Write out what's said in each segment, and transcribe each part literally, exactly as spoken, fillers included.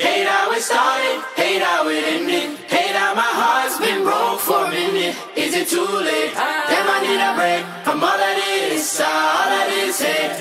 Hate how it started, hate how it ended. Hate how my heart's been broke for a minute. Is it too late? Damn, I need a break from all of this, all of this hate.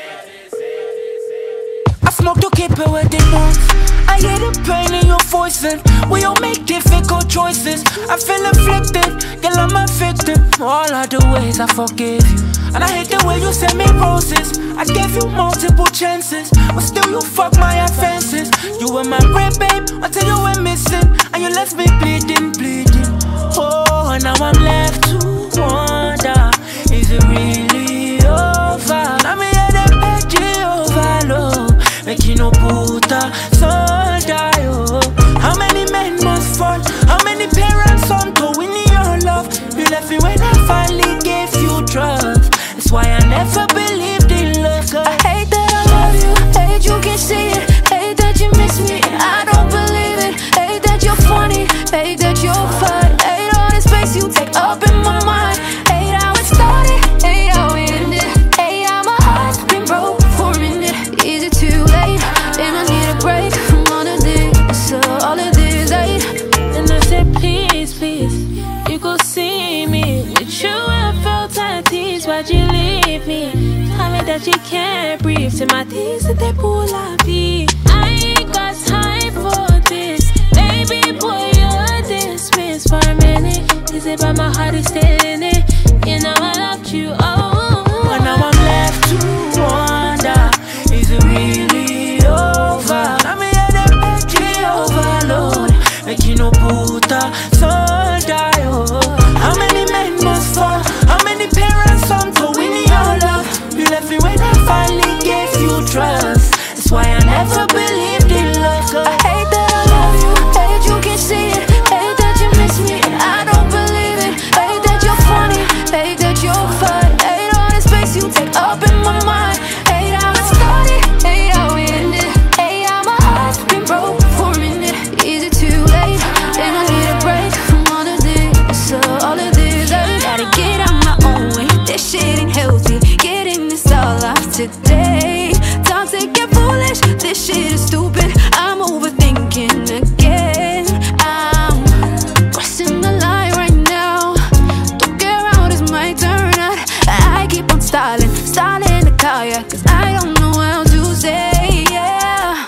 I smoke to keep it with the notes. I hear the pain in your voice and we all make difficult choices. I feel afflicted, girl, I'm a victim. All of the ways I forgive you, and I hate the way you send me roses. I gave you multiple chances, but still you fuck my offenses. You were my bread, babe, until you went missing, and you left me bleeding, bleeding. Oh, and now I'm left to wonder, is it really over? Now me hear the beg overload, make you no puta son die, oh. How many men must fall? How many parents on to win your love? You left me when I finally gave you trust. That's why I never believed in love. I hate that I love you, hate you can't see it. Hate that you miss me, I don't believe it. Hate that you're funny, hate that you're fine. Hate all the space you take up in my mind. Hate how it started, hate how it ended. Hate how my heart's been broke for a minute. Is it too late? And I need a break from all of this, so all of this hate. And I said please, please, you go see me. With you I felt at ease, why'd you leave me? Tell me that you can't breathe, c'est ma tête, c'était pour la vie. I ain't got time for this, baby boy, you're dismissed for a minute. Is it but my heart is still in it? You know I loved you, oh. And now I'm left to wonder, is it really over? Now me hear the battery overload, make you no puta son die, oh. How many men must fall? How many parents on to win your love? You left me when I finally gave you trust. That's why I never believed in love. I hate that I love you, hate you can't see it. Hate that you miss me, I don't believe it. Hate that you're funny, hate that you're fine. Hate all the space you take up in my mind. Hate how it started, hate how it ended. Hate how my heart's been broke for a minute. Is it too late? And I need a break from all of this, so all of this hate. Gotta get out my own way, this shit ain't healthy. Getting this all off today. Toxic and foolish, this shit is stupid. I'm overthinking again. I'm crossing the line right now. Don't care out, it's my turn out. I keep on stalling, stalling the car, yeah, cause I don't know how to say, yeah.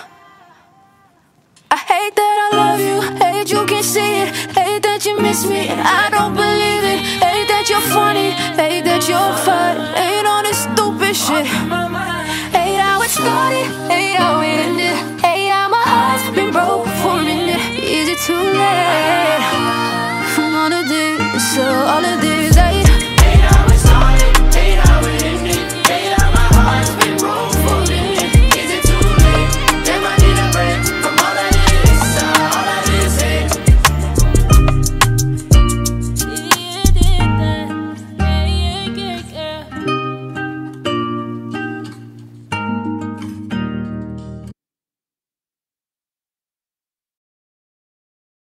I hate that I love you, hate you can't see it. Hate that you miss me, I don't believe it. Hate that you're funny, hate